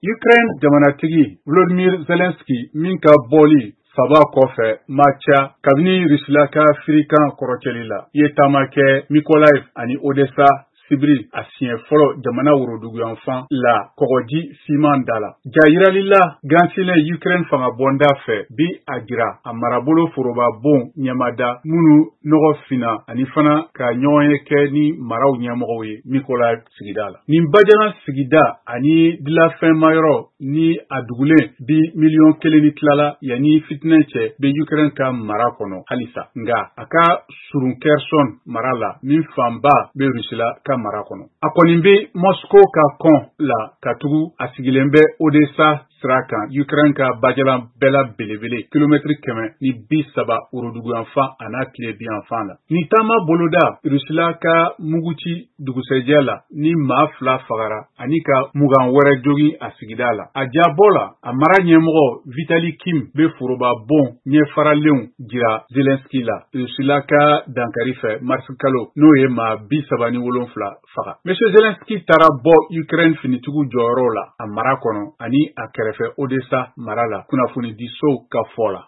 Ukraine jamanatigi Volodymyr Zelensky min ka bɔli saba kɔfɛ Macha kabini Rusilaka Firikan kɔrɔcɛli la i ye taama kɛ Mykolaiv ani Odessa Sibiri a siɲɛ fɔlɔ jamana woroduguyanfan la kɔgɔji siman da la. Jayirali la gansinɛ Ukraine fanga bɔnda fɛ bi a jira a marabolo foroba bon ɲɛmada minnu nɔgɔ finna ani fana ka ɲɔgɔn ye kɛ ni maraw ɲɛmɔgɔw ye Mykolaiv sigida la. Nin bajana sigida ani dilafɛnmayɔrɔ ni a dugulen bi miliyɔn 1 ni tilala yanni fitinɛ cɛ bɛ Ukraine ka mara kɔnɔ halisa. Nga a ka surun Kherson mara la min fanba bɛ Rusila ka mara kɔnɔ. A kɔni bɛ Moscow ka kɔn la ka tugu a sigilen bɛ Odessa sira kan Ukraine ka bajalan bɛɛla belebele kilomɛtiri 130 woroduguyanfan a n'a tilebiyanfan la. Ni taama boloda Rusila ka Muguci dugusɛjɛ la ni maa 2 fagara ani ka 20 wɛrɛ jogi a sigida la. A jabɔ la a mara ɲɛmɔgɔ Vitali Kim bɛ foroba bon ɲɛfaralenw jira Zelensky la Rusila ka dankari fɛ marisi kalo n'o ye maa 37 faga. Monsieur Zelensky taara bɔ Ukraine finitigiw jɔyɔrɔ la a mara kɔnɔ ani a kɛrɛfɛ Odessa mara la kunnafoni di sow ka fɔ la.